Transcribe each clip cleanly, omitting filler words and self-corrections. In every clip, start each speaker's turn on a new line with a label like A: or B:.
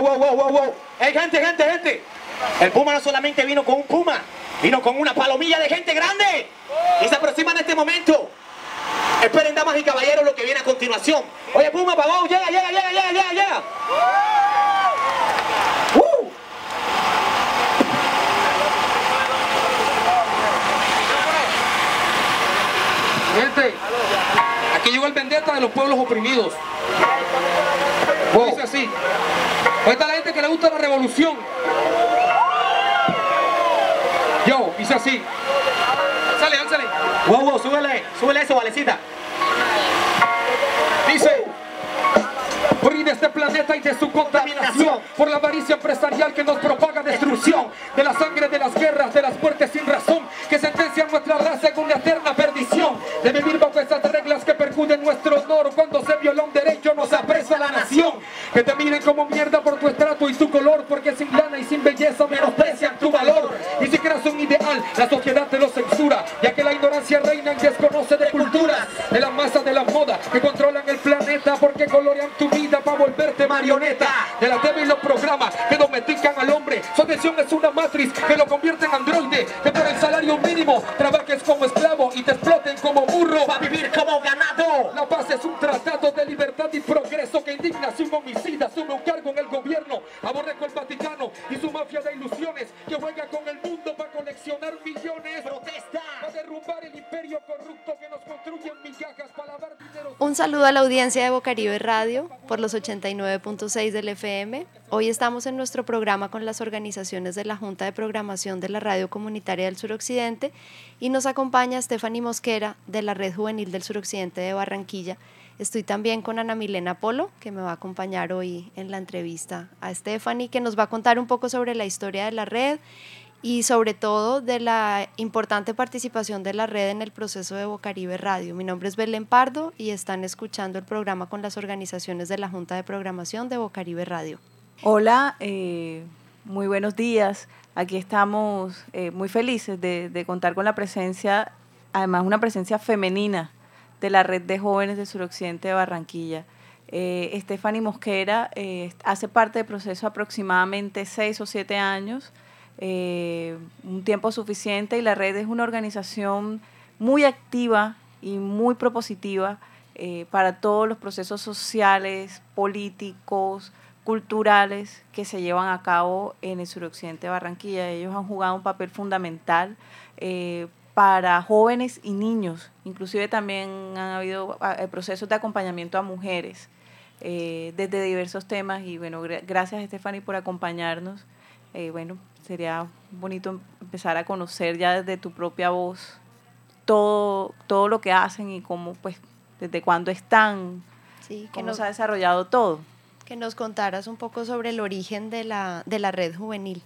A: wow. Hey, gente. El Puma no solamente vino con un Puma, vino con una palomilla de gente grande. Y se aproxima en este momento. Esperen, damas y caballeros, lo que viene a continuación. Oye, Puma, pagó, llega.
B: Gente, aquí llegó el vendetta de los pueblos oprimidos. Dice así. Ahí está la gente que le gusta la revolución. Yo, dice así. Álzale.
A: Wow, súbele eso, Valecita.
B: Dice: morir de este planeta y de su contaminación, por la avaricia empresarial que nos propaga destrucción, de la sangre de las guerras, de las muertes sin razón, que sentencian nuestra raza en una eterna perdición, de vivir bajo esas reglas que perjuden nuestro honor, cuando se viola un derecho nos apresa la nación, que te miren como mierda por tu estrato y tu color, porque sin lana y sin belleza menosprecian tu valor, y si creas un ideal, la sociedad te lo censura, ya que la ignorancia reina y desconoce de culturas, de la masa de la moda, que controlan el planeta, porque colorean tu vida para volverte marioneta, de la TV y los programas que domestican al hombre. Su atención es una matriz que lo convierte en androide, que por el salario mínimo trabajes como esclavo y te exploten como burro
A: para vivir como ganado.
B: La paz es un tratado de libertad y progreso que indigna si un homicida asume un cargo en el gobierno. Aborrezco el Vaticano y su mafia de ilusiones que juega con el mundo para coleccionar millones.
A: Protesta
B: para derrumbar el imperio corrupto que nos construye en migajas para lavar dinero.
C: Un saludo a la audiencia de Bocaribe Radio por los 89.6 del FM. Hoy estamos en nuestro programa con las organizaciones de la Junta de Programación de la Radio Comunitaria del Suroccidente y nos acompaña Stephanie Mosquera de la Red Juvenil del Suroccidente de Barranquilla. Estoy también con Ana Milena Polo, que me va a acompañar hoy en la entrevista a Stephanie, que nos va a contar un poco sobre la historia de la red y sobre todo de la importante participación de la red en el proceso de Bocaribe Radio. Mi nombre es Belén Pardo y están escuchando el programa con las organizaciones de la Junta de Programación de Bocaribe Radio.
D: Hola, muy buenos días. Aquí estamos muy felices de contar con la presencia, además una presencia femenina de la Red de Jóvenes del Suroccidente de Barranquilla. Stephanie Mosquera hace parte del proceso aproximadamente 6 o 7 años, un tiempo suficiente, y la red es una organización muy activa y muy propositiva para todos los procesos sociales, políticos, culturales que se llevan a cabo en el suroccidente de Barranquilla. Ellos han jugado un papel fundamental para jóvenes y niños. Inclusive también han habido procesos de acompañamiento a mujeres desde diversos temas. Y bueno, gracias Stephanie por acompañarnos. Sería bonito empezar a conocer ya desde tu propia voz todo lo que hacen y cómo, pues, desde cuándo están,
C: sí,
D: cómo se ha desarrollado todo.
C: Que nos contaras un poco sobre el origen de la red juvenil.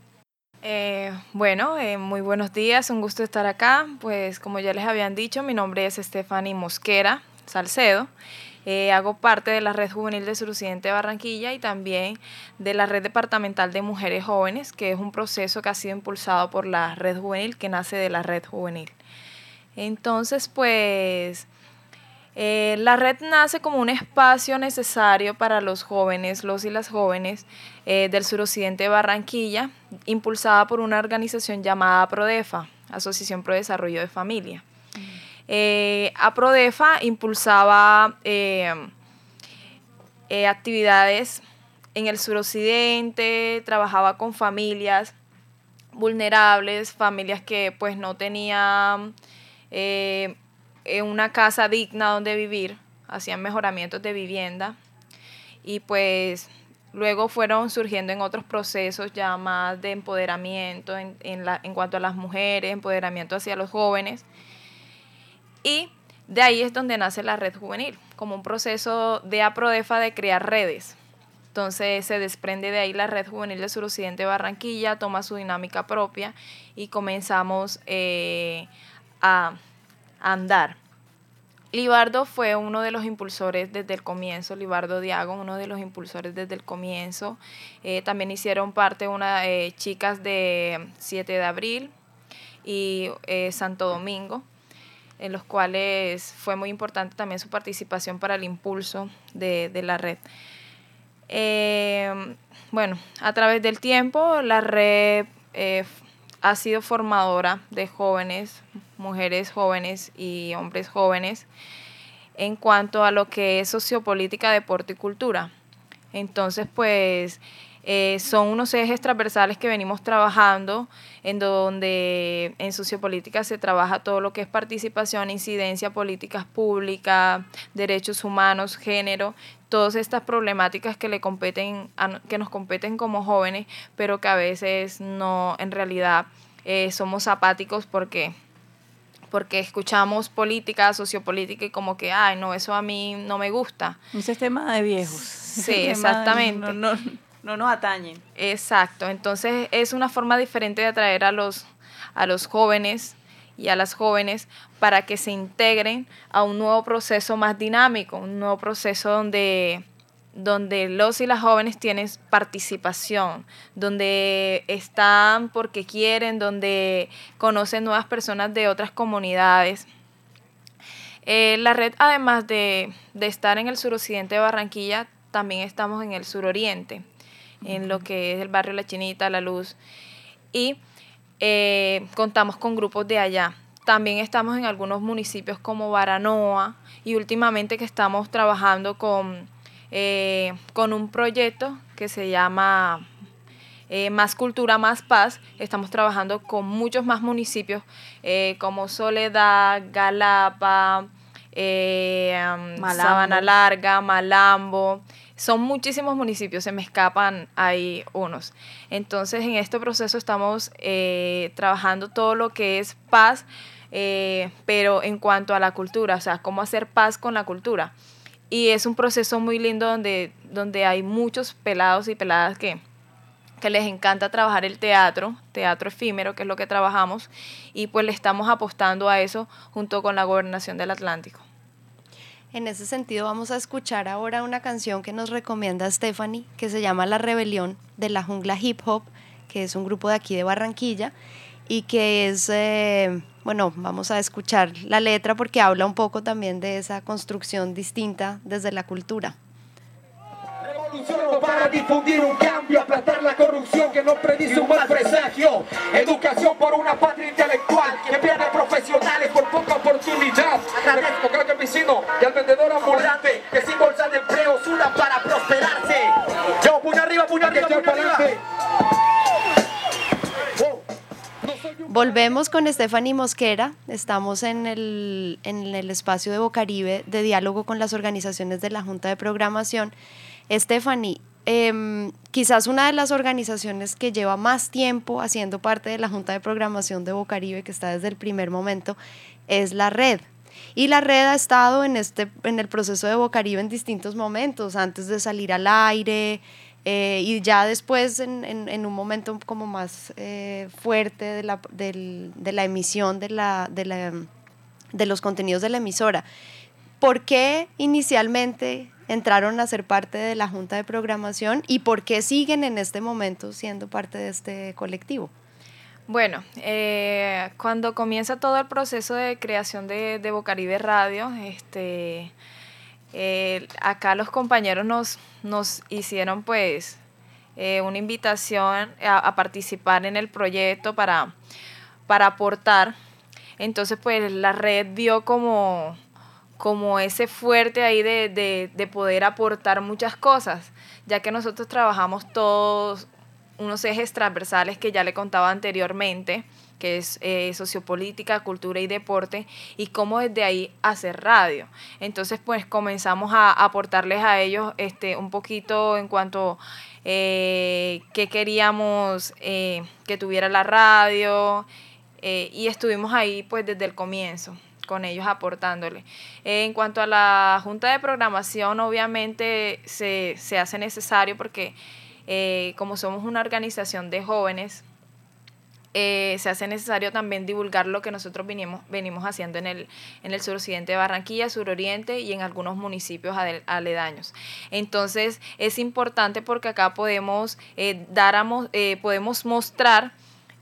E: Muy buenos días, un gusto estar acá. Pues como ya les habían dicho, mi nombre es Stephanie Mosquera Salcedo. Hago parte de la Red Juvenil del Suroccidente de Barranquilla y también de la Red Departamental de Mujeres Jóvenes, que es un proceso que ha sido impulsado por la Red Juvenil, que nace de la Red Juvenil. Entonces, pues, la red nace como un espacio necesario para los jóvenes, los y las jóvenes del suroccidente de Barranquilla, impulsada por una organización llamada APRODEFA, Asociación Pro Desarrollo de Familia. APRODEFA impulsaba actividades en el suroccidente, trabajaba con familias vulnerables, familias que pues no tenían una casa digna donde vivir, hacían mejoramientos de vivienda y pues luego fueron surgiendo en otros procesos ya más de empoderamiento en cuanto a las mujeres, empoderamiento hacia los jóvenes. Y de ahí es donde nace la red juvenil, como un proceso de APRODEFA de crear redes. Entonces se desprende de ahí la red juvenil del suroccidente de Barranquilla, toma su dinámica propia y comenzamos a andar. Libardo fue uno de los impulsores desde el comienzo, Libardo Diago, uno de los impulsores desde el comienzo. También hicieron parte chicas de 7 de abril y Santo Domingo, en los cuales fue muy importante también su participación para el impulso de la red. Bueno, a través del tiempo la red ha sido formadora de jóvenes, mujeres jóvenes y hombres jóvenes en cuanto a lo que es sociopolítica, deporte y cultura. Entonces, pues, son unos ejes transversales que venimos trabajando, en donde en sociopolítica se trabaja todo lo que es participación, incidencia, políticas públicas, derechos humanos, género, todas estas problemáticas que que nos competen como jóvenes, pero que a veces no, en realidad, somos apáticos porque escuchamos política, sociopolítica y como que, ay, no, eso a mí no me gusta.
D: Un sistema de viejos.
E: Sí, exactamente.
D: No nos atañen.
E: Exacto, entonces es una forma diferente de atraer a los jóvenes y a las jóvenes para que se integren a un nuevo proceso más dinámico, un nuevo proceso donde los y las jóvenes tienen participación, donde están porque quieren, donde conocen nuevas personas de otras comunidades. La red, además de estar en el suroccidente de Barranquilla, también estamos en el suroriente, en lo que es el barrio La Chinita, La Luz, y contamos con grupos de allá. También estamos en algunos municipios como Baranoa, y últimamente que estamos trabajando con un proyecto que se llama Más Cultura, Más Paz. Estamos trabajando con muchos más municipios como Soledad, Galapa, Sabana Larga, Malambo. Son muchísimos municipios, se me escapan ahí unos. Entonces, en este proceso estamos trabajando todo lo que es paz, pero en cuanto a la cultura, o sea, cómo hacer paz con la cultura. Y es un proceso muy lindo donde hay muchos pelados y peladas que les encanta trabajar el teatro efímero, que es lo que trabajamos, y pues le estamos apostando a eso junto con la Gobernación del Atlántico.
C: En ese sentido vamos a escuchar ahora una canción que nos recomienda Stephanie, que se llama La Rebelión, de La Jungla Hip Hop, que es un grupo de aquí de Barranquilla, y que es, bueno, vamos a escuchar la letra porque habla un poco también de esa construcción distinta desde la cultura.
B: Revolución para difundir un cambio, aplastar la corrupción que nos predice un mal presagio. Educación por una patria intelectual que pierde profesionales por poca oportunidad. Agradezco al campesino y al vendedor ambulante que sin bolsa de empleo sudan para prosperarse.
A: Yo, puño arriba, puño arriba, puño arriba.
C: Volvemos con Stephanie Mosquera. Estamos en el espacio de Bocaribe de diálogo con las organizaciones de la Junta de Programación. Stephanie, quizás una de las organizaciones que lleva más tiempo haciendo parte de la Junta de Programación de Bocaribe, que está desde el primer momento, es la red. Y la red ha estado en el proceso de Bocaribe en distintos momentos, antes de salir al aire, y ya después en un momento como más fuerte de la emisión de los contenidos de la emisora. ¿Por qué inicialmente entraron a ser parte de la Junta de Programación y por qué siguen en este momento siendo parte de este colectivo?
E: Bueno, cuando comienza todo el proceso de creación de Bocaribe Radio, acá los compañeros nos hicieron pues una invitación a participar en el proyecto para aportar. Entonces pues la red vio como ese fuerte ahí de poder aportar muchas cosas, ya que nosotros trabajamos todos unos ejes transversales que ya le contaba anteriormente, que es sociopolítica, cultura y deporte, y cómo desde ahí hacer radio. Entonces, pues comenzamos a aportarles a ellos un poquito en cuanto qué queríamos que tuviera la radio, y estuvimos ahí pues desde el comienzo con ellos aportándole. En cuanto a la Junta de Programación, obviamente se hace necesario porque como somos una organización de jóvenes, se hace necesario también divulgar lo que nosotros venimos haciendo en el suroccidente de Barranquilla, suroriente y en algunos municipios aledaños. Entonces es importante porque acá podemos podemos mostrar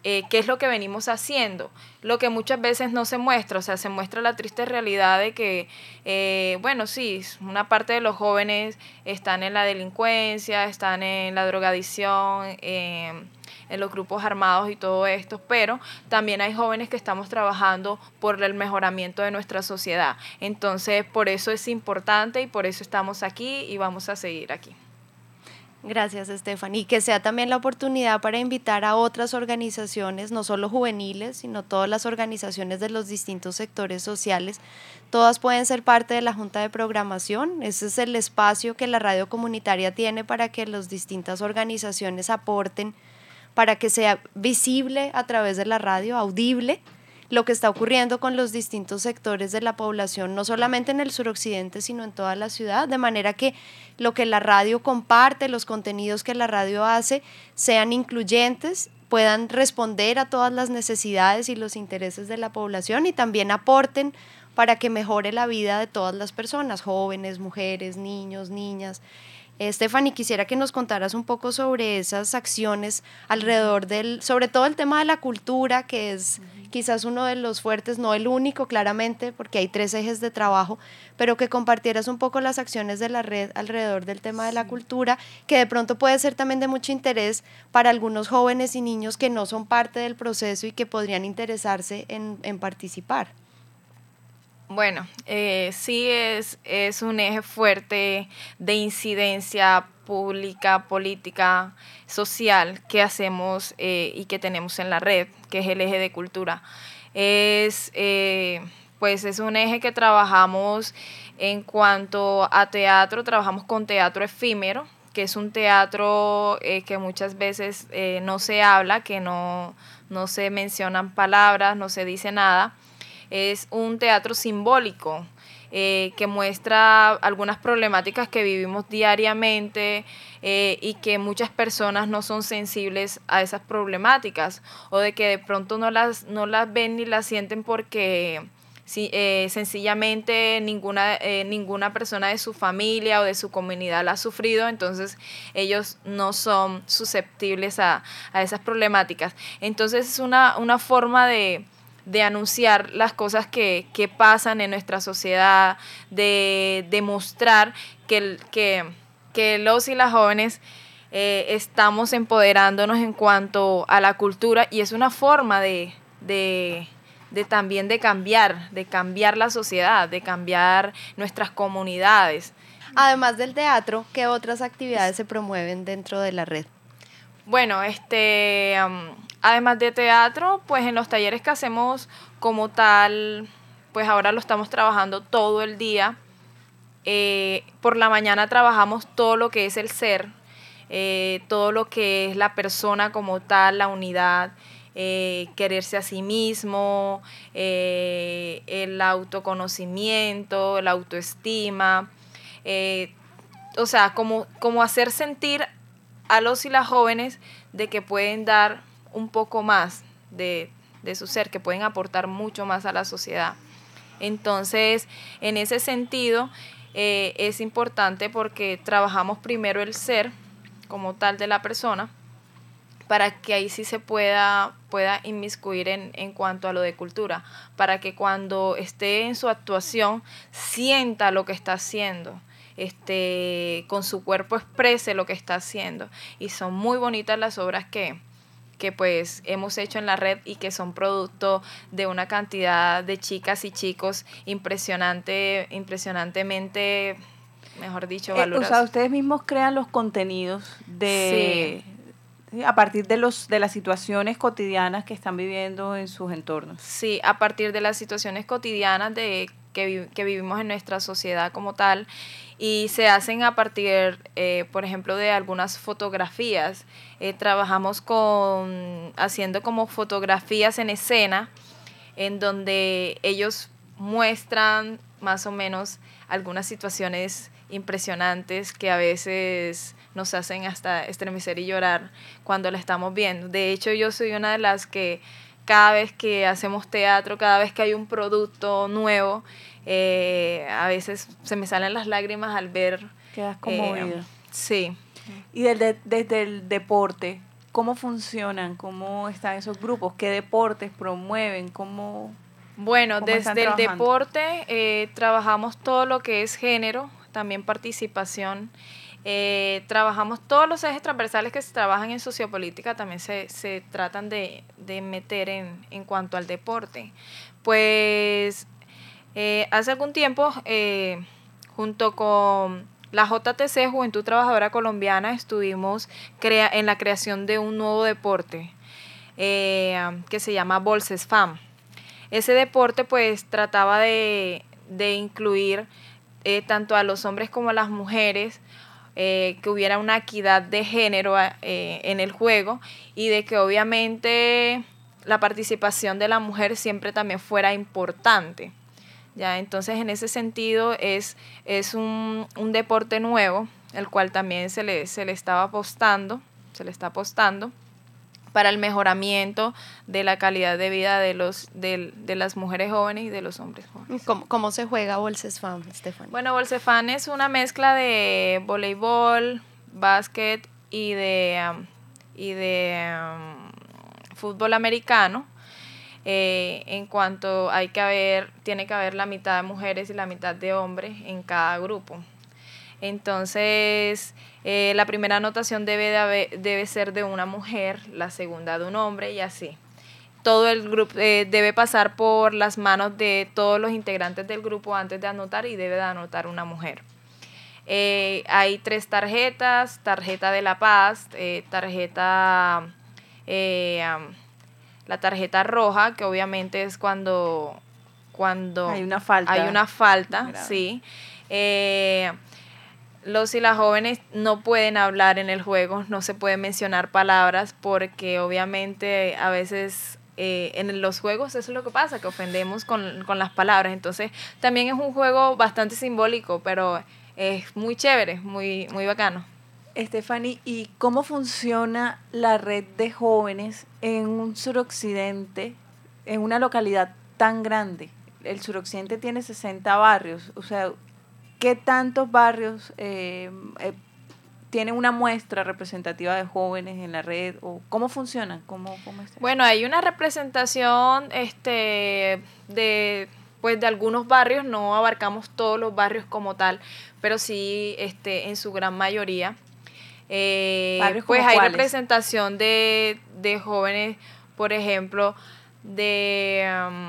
E: qué es lo que venimos haciendo, lo que muchas veces no se muestra, o sea, se muestra la triste realidad de que, bueno, sí, una parte de los jóvenes están en la delincuencia, están en la drogadicción, en los grupos armados y todo esto, pero también hay jóvenes que estamos trabajando por el mejoramiento de nuestra sociedad. Entonces, por eso es importante y por eso estamos aquí y vamos a seguir aquí.
C: Gracias, Stephanie. Y que sea también la oportunidad para invitar a otras organizaciones, no solo juveniles, sino todas las organizaciones de los distintos sectores sociales. Todas pueden ser parte de la Junta de Programación. Ese es el espacio que la radio comunitaria tiene para que las distintas organizaciones aporten, para que sea visible a través de la radio, audible, lo que está ocurriendo con los distintos sectores de la población, no solamente en el suroccidente, sino en toda la ciudad, de manera que lo que la radio comparte, los contenidos que la radio hace, sean incluyentes, puedan responder a todas las necesidades y los intereses de la población y también aporten para que mejore la vida de todas las personas, jóvenes, mujeres, niños, niñas. Stephanie, quisiera que nos contaras un poco sobre esas acciones alrededor sobre todo el tema de la cultura, que es quizás uno de los fuertes, no el único claramente, porque hay 3 ejes de trabajo, pero que compartieras un poco las acciones de la red alrededor del tema de la cultura, que de pronto puede ser también de mucho interés para algunos jóvenes y niños que no son parte del proceso y que podrían interesarse en participar.
E: Bueno, sí es un eje fuerte de incidencia pública, política, social que hacemos y que tenemos en la red, que es el eje de cultura. Pues es un eje que trabajamos en cuanto a teatro, trabajamos con teatro efímero, que es un teatro que muchas veces no se habla, que no se mencionan palabras, no se dice nada. Es un teatro simbólico que muestra algunas problemáticas que vivimos diariamente y que muchas personas no son sensibles a esas problemáticas o de que de pronto no las ven ni las sienten porque sencillamente ninguna persona de su familia o de su comunidad la ha sufrido, entonces ellos no son susceptibles a esas problemáticas. Entonces es una forma de anunciar las cosas que pasan en nuestra sociedad, de demostrar que los y las jóvenes estamos empoderándonos en cuanto a la cultura y es una forma también de cambiar la sociedad, de cambiar nuestras comunidades.
C: Además del teatro, ¿qué otras actividades se promueven dentro de la red?
E: Bueno, además de teatro, pues en los talleres que hacemos como tal, pues ahora lo estamos trabajando todo el día. Por la mañana trabajamos todo lo que es el ser, todo lo que es la persona como tal, la unidad, quererse a sí mismo, el autoconocimiento, la autoestima, o sea, como hacer sentir a los y las jóvenes de que pueden dar un poco más de su ser, que pueden aportar mucho más a la sociedad. Entonces, en ese sentido, es importante porque trabajamos primero el ser como tal de la persona, para que ahí sí se pueda inmiscuir en cuanto a lo de cultura, para que cuando esté en su actuación sienta lo que está haciendo, con su cuerpo exprese lo que está haciendo. Y son muy bonitas las obras que pues hemos hecho en la red y que son producto de una cantidad de chicas y chicos impresionantemente, mejor dicho, valorados.
D: O sea, ustedes mismos crean los contenidos a partir de las situaciones cotidianas que están viviendo en sus entornos.
E: Sí, a partir de las situaciones cotidianas que vivimos en nuestra sociedad como tal, y se hacen a partir, por ejemplo, de algunas fotografías. Trabajamos haciendo como fotografías en escena, en donde ellos muestran más o menos algunas situaciones impresionantes que a veces nos hacen hasta estremecer y llorar cuando la estamos viendo. De hecho, yo soy una de las que cada vez que hacemos teatro, cada vez que hay un producto nuevo, a veces se me salen las lágrimas al ver.
D: Quedas conmovida.
E: Sí.
D: Y desde el deporte, ¿Cómo funcionan? ¿Cómo están esos grupos? ¿Qué deportes promueven?
E: Bueno,
D: ¿Cómo están
E: desde el
D: trabajando?
E: deporte trabajamos todo lo que es género, también participación. Trabajamos todos los ejes transversales que se trabajan en sociopolítica, también se tratan de meter en cuanto al deporte. Pues hace algún tiempo, junto con la JTC, Juventud Trabajadora Colombiana, estuvimos en la creación de un nuevo deporte que se llama Bolses FAM. Ese deporte pues trataba de incluir tanto a los hombres como a las mujeres, que hubiera una equidad de género en el juego y de que obviamente la participación de la mujer siempre también fuera importante. Ya, entonces en ese sentido es un deporte nuevo, el cual también se le está apostando para el mejoramiento de la calidad de vida de las mujeres jóvenes y de los hombres jóvenes.
C: ¿Cómo se juega Bolses FAM, Stephanie?
E: Bueno, Bolsefan es una mezcla de voleibol, básquet y de fútbol americano. En cuanto tiene que haber la mitad de mujeres y la mitad de hombres en cada grupo. Entonces, la primera anotación debe ser de una mujer, la segunda de un hombre y así. Todo el grupo debe pasar por las manos de todos los integrantes del grupo antes de anotar y debe de anotar una mujer. Hay 3 tarjetas: tarjeta de la paz, la tarjeta roja, que obviamente es cuando
D: Hay una falta.
E: Hay una falta,
D: grave.
E: sí. Los y las jóvenes no pueden hablar en el juego, no se pueden mencionar palabras porque obviamente a veces en los juegos eso es lo que pasa, que ofendemos con las palabras. Entonces también es un juego bastante simbólico, pero es muy chévere, muy, muy bacano.
D: Stephanie, ¿y cómo funciona la red de jóvenes en un suroccidente, en una localidad tan grande? El suroccidente tiene 60 barrios, o sea, ¿qué tantos barrios tienen una muestra representativa de jóvenes en la red? ¿O cómo funcionan? ¿Cómo es?
E: Bueno, hay una representación de algunos barrios, no abarcamos todos los barrios como tal, pero sí en su gran mayoría. Pues hay representación de jóvenes, por ejemplo, de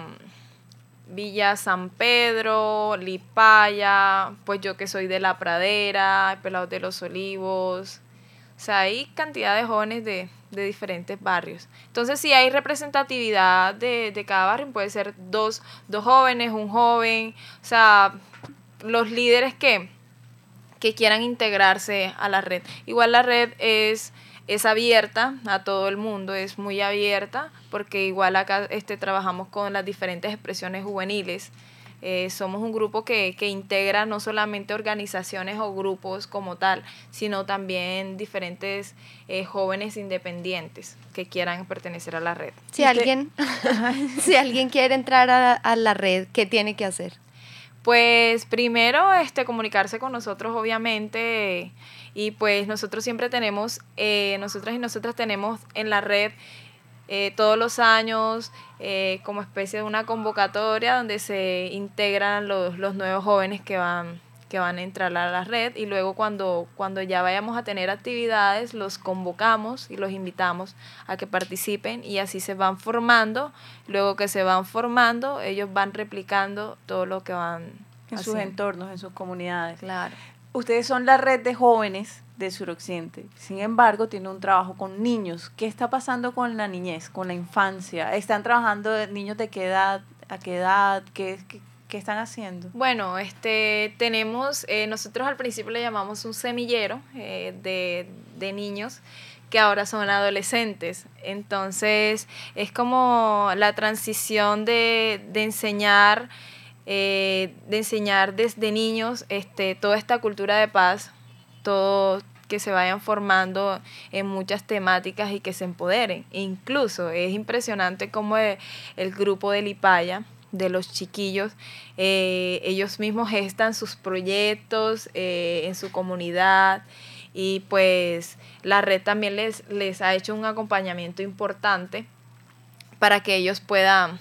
E: Villa San Pedro, Lipaya, pues yo que soy de La Pradera, Pelados de los Olivos. O sea, hay cantidad de jóvenes de diferentes barrios. Entonces, sí hay representatividad de cada barrio, puede ser dos jóvenes, un joven, o sea, los líderes que quieran integrarse a la red. Igual la red es abierta a todo el mundo, es muy abierta, porque igual acá trabajamos con las diferentes expresiones juveniles. Somos un grupo que integra no solamente organizaciones o grupos como tal, sino también diferentes jóvenes independientes que quieran pertenecer a la red.
C: Si alguien quiere entrar a la red, ¿qué tiene que hacer?
E: Pues primero comunicarse con nosotros, obviamente, y pues nosotros siempre tenemos, nosotras y nosotras tenemos en la red todos los años como especie de una convocatoria donde se integran los nuevos jóvenes que van a entrar a la red, y luego cuando ya vayamos a tener actividades los convocamos y los invitamos a que participen, y así se van formando. Luego que se van formando, ellos van replicando todo lo que van
D: en sus entornos, en sus comunidades.
E: Claro.
D: Ustedes son la red de jóvenes de Suroccidente, sin embargo tienen un trabajo con niños. ¿Qué está pasando con la niñez, con la infancia? ¿Están trabajando niños de qué edad, a qué edad, qué están haciendo?
E: Bueno, tenemos, nosotros al principio le llamamos un semillero de niños que ahora son adolescentes. Entonces es como la transición de enseñar desde niños toda esta cultura de paz, todo, que se vayan formando en muchas temáticas y que se empoderen. E incluso es impresionante cómo el grupo de Lipaya, de los chiquillos, ellos mismos gestan sus proyectos en su comunidad, y pues la red también les ha hecho un acompañamiento importante para que ellos puedan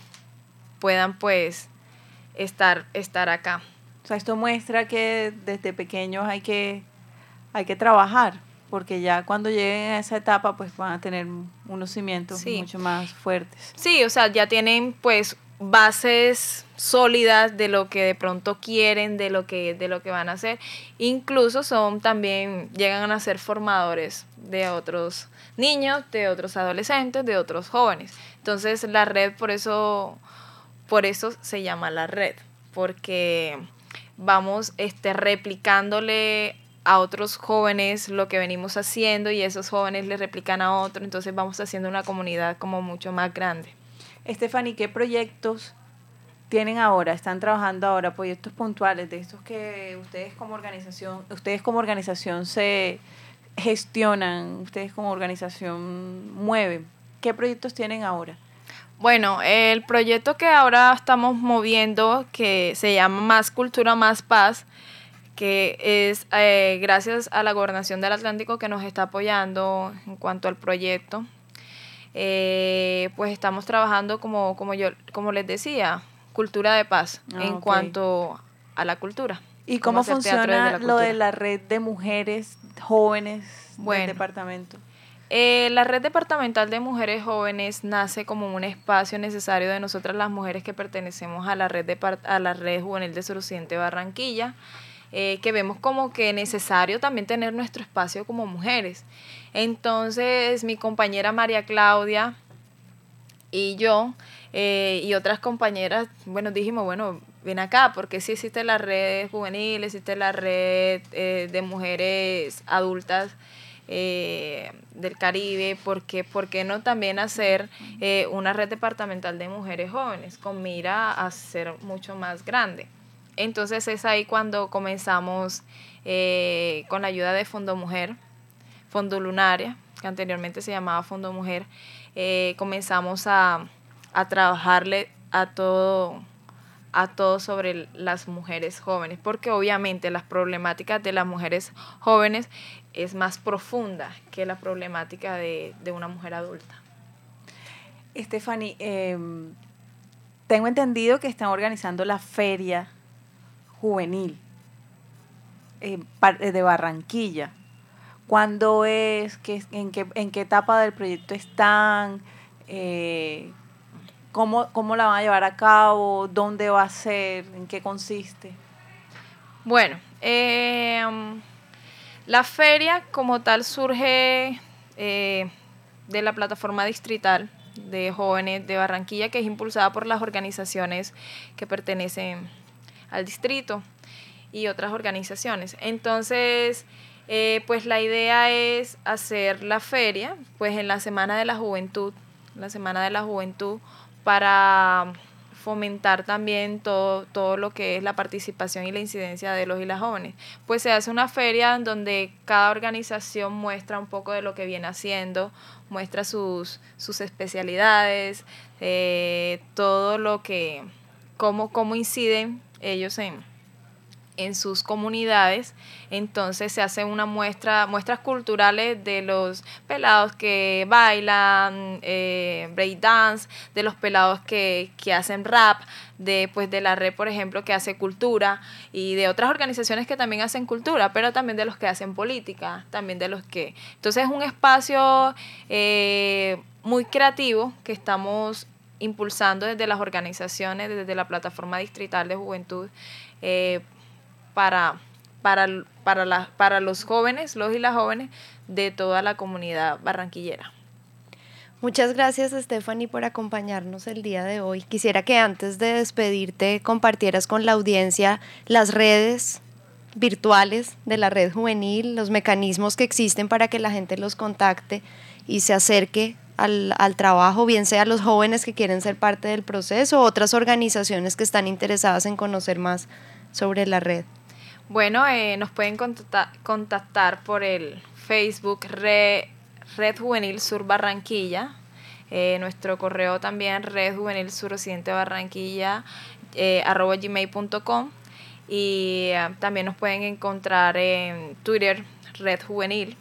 E: pues estar acá.
D: O sea, esto muestra que desde pequeños hay que trabajar, porque ya cuando lleguen a esa etapa pues van a tener unos cimientos
E: Sí.
D: mucho más fuertes.
E: Sí, o sea, ya tienen pues bases sólidas de lo que de pronto quieren, de lo que van a hacer. Incluso llegan a ser formadores de otros niños, de otros adolescentes, de otros jóvenes. Entonces la red por eso se llama la red, porque vamos replicándole a otros jóvenes lo que venimos haciendo y esos jóvenes le replican a otros, entonces vamos haciendo una comunidad como mucho más grande.
D: Stephanie, ¿qué proyectos tienen ahora? ¿Están trabajando ahora? Proyectos puntuales de estos que ustedes como organización se gestionan, ustedes como organización mueven. ¿Qué proyectos tienen ahora?
E: Bueno, el proyecto que ahora estamos moviendo, que se llama Más Cultura, Más Paz, que es gracias a la Gobernación del Atlántico que nos está apoyando en cuanto al proyecto. Pues estamos trabajando como les decía, cultura de paz en cuanto a la cultura.
D: ¿Y cómo funciona lo de la red de mujeres jóvenes del departamento?
E: La red departamental de mujeres jóvenes nace como un espacio necesario de nosotras las mujeres que pertenecemos a la red juvenil de Suroccidente Barranquilla, que vemos como que necesario también tener nuestro espacio como mujeres. Entonces mi compañera María Claudia y yo y otras compañeras, dijimos, ven acá, porque sí existe la red juvenil, existe la red de mujeres adultas del Caribe, ¿por qué no también hacer una red departamental de mujeres jóvenes con mira a ser mucho más grande? Entonces es ahí cuando comenzamos con la ayuda de Fondo Mujer, Fondo Lunaria, que anteriormente se llamaba Fondo Mujer, comenzamos a trabajarle a todo sobre las mujeres jóvenes, porque obviamente las problemáticas de las mujeres jóvenes es más profunda que la problemática de una mujer adulta.
D: Stephanie, tengo entendido que están organizando la feria juvenil de Barranquilla. ¿Cuándo es? ¿En qué etapa del proyecto están? ¿Cómo la van a llevar a cabo? ¿Dónde va a ser? ¿En qué consiste?
E: Bueno, la feria como tal surge de la plataforma distrital de jóvenes de Barranquilla, que es impulsada por las organizaciones que pertenecen al distrito y otras organizaciones. Entonces, pues la idea es hacer la feria pues en la Semana de la Juventud, para fomentar también todo lo que es la participación y la incidencia de los y las jóvenes. Pues se hace una feria en donde cada organización muestra un poco de lo que viene haciendo, muestra sus especialidades, todo lo que, cómo inciden ellos en sus comunidades. Entonces se hace muestras culturales de los pelados que bailan breakdance, de los pelados que hacen rap, de la red, por ejemplo, que hace cultura, y de otras organizaciones que también hacen cultura, pero también de los que hacen política, también de los que... Entonces es un espacio muy creativo que estamos impulsando desde las organizaciones, desde la plataforma distrital de juventud, para los jóvenes, los y las jóvenes de toda la comunidad barranquillera.
C: Muchas gracias, Stephanie, por acompañarnos el día de hoy. Quisiera que antes de despedirte compartieras con la audiencia las redes virtuales de la red juvenil, los mecanismos que existen para que la gente los contacte y se acerque al trabajo, bien sea los jóvenes que quieren ser parte del proceso o otras organizaciones que están interesadas en conocer más sobre la red.
E: Bueno, nos pueden contactar por el Facebook Red Juvenil Sur Barranquilla, nuestro correo también redjuvenilsuroccidentebarranquilla @gmail.com, y también nos pueden encontrar en Twitter Red Juvenil.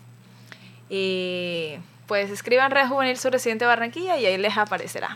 E: Y pues escriban Red Juvenil Suroccidente Barranquilla y ahí les aparecerá.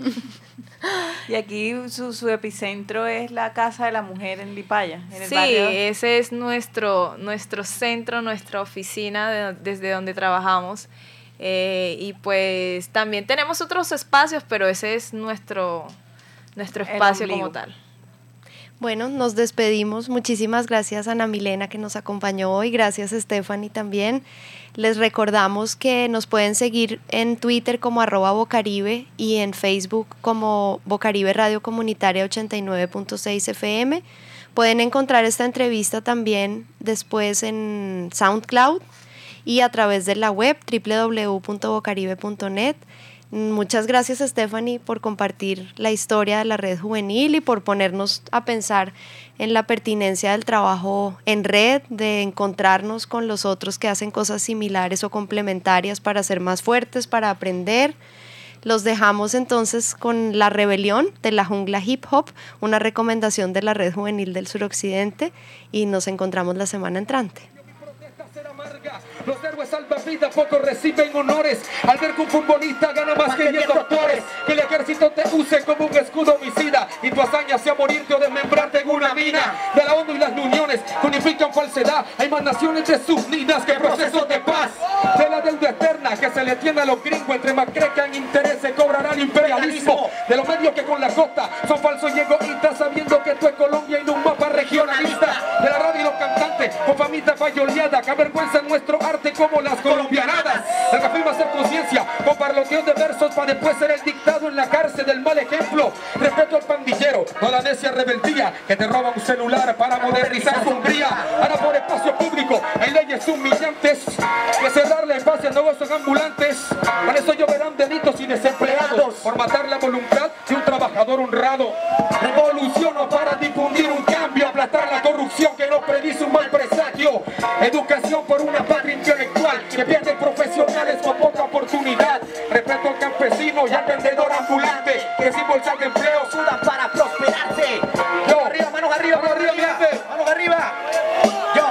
D: Y aquí su epicentro es la Casa de la Mujer en Lipaya, en el
E: Sí,
D: barrio.
E: ese es nuestro centro, nuestra oficina desde donde trabajamos. Y pues también tenemos otros espacios, pero ese es nuestro espacio como tal.
C: Bueno, nos despedimos. Muchísimas gracias a Ana Milena que nos acompañó hoy. Gracias Stephanie también. Les recordamos que nos pueden seguir en Twitter como @Bocaribe y en Facebook como Bocaribe Radio Comunitaria 89.6 FM. Pueden encontrar esta entrevista también después en SoundCloud y a través de la web www.bocaribe.net. Muchas gracias Stephanie por compartir la historia de la red juvenil y por ponernos a pensar en la pertinencia del trabajo en red, de encontrarnos con los otros que hacen cosas similares o complementarias para ser más fuertes, para aprender. Los dejamos entonces con La Rebelión de la Jungla Hip Hop, una recomendación de la red juvenil del suroccidente, y nos encontramos la semana entrante.
B: Los héroes salvavidas pocos reciben honores al ver que un futbolista gana más que 10 doctores. Que el ejército te use como un escudo homicida y tu hazaña sea morirte o desmembrarte en una mina. De la ONU y las uniones unifican falsedad. Hay más naciones desunidas que procesos de paz. De la deuda eterna que se le tiene a los gringos, entre más crezcan intereses cobrarán imperialismo. De los medios que con la costa son falsos y egoístas, sabiendo que esto es Colombia y no un mapa regionalista. De la radio y los cantantes con famita falloleada que avergüenzan nuestro arte como las colombianadas. El que afirma ser conciencia con parloteos de versos para después ser el dictado en la cárcel del mal ejemplo. Respeto al pandillero, no la necia rebeldía que te roba un celular para modernizar su Hungría. Ahora por espacio público hay leyes humillantes que cerrarle espacio a negocios ambulantes. Por eso lloverán delitos y desempleados por matar la voluntad de un trabajador honrado. Revoluciono para difundir un cambio, aplastar la corrupción que nos predice un mal presagio. Educación por una patria intelectual que pierde profesionales con poca oportunidad. Respeto al campesino y al vendedor ambulante que sin bolsas de empleo sudan para prosperarse. Yo, arriba, manos arriba, manos arriba, manos arriba. Yo.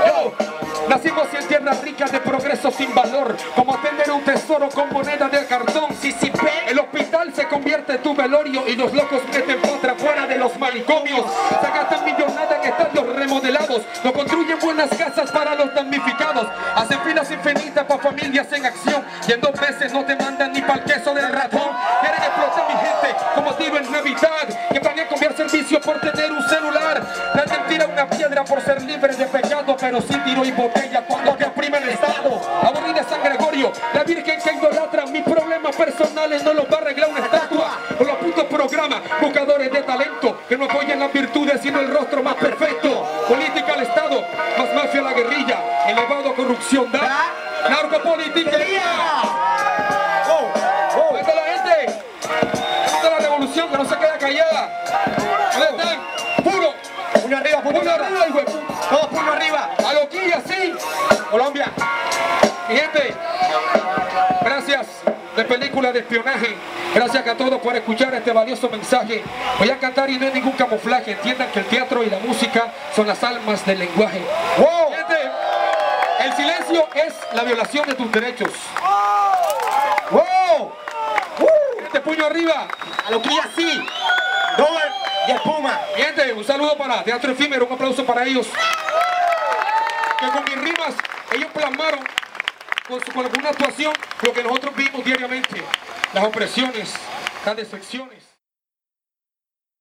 B: Nacimos en tierras ricas de progreso sin valor, como tener un tesoro con moneda de cartón. El hospital se convierte en tu velorio y los locos meten potra fuera de los manicomios. Se gastan millonadas en estadios remodelados, no construyen buenas casas para los damnificados. Hacen filas infinitas para familias en acción y en 2 meses no te mandan ni para el queso del ratón. Quieren explotar mi gente como tiro en Navidad, que van a cambiar servicio por tener un celular. Nadie tira una piedra por ser libre de pecado, pero sí tiro y botella cuando te oprime el Estado. Aburrida San Gregorio, la virgen que idolatra, mis problemas personales no los va a arreglar una estatua. O los putos programas, buscadores de talento, que no apoyan las virtudes sino el rostro más perfecto. Política al Estado, más mafia a la guerrilla, elevado corrupción da, narcopolitiquería. ¿Dónde está la gente? ¿Dónde está la revolución que no se queda callada? ¿Dónde están? ¡Puro!
A: Puño arriba,
B: ¡Puño arriba, hijo!
A: todos puño arriba.
B: ¡A loquilla, sí! Colombia. Mi gente, gracias de película de espionaje. Gracias a todos por escuchar este valioso mensaje. Voy a cantar y no hay ningún camuflaje. Entiendan que el teatro y la música son las almas del lenguaje.
A: ¡Wow!
B: Gente, el silencio es la violación de tus derechos.
A: ¡Wow!
B: Gente, puño arriba.
A: A lo que ya sí. Robert y el Puma.
B: Gente, un saludo para Teatro Efímero. Un aplauso para ellos. Que con mis rimas, ellos plasmaron con una actuación lo que nosotros vimos diariamente. Las opresiones, las decepciones.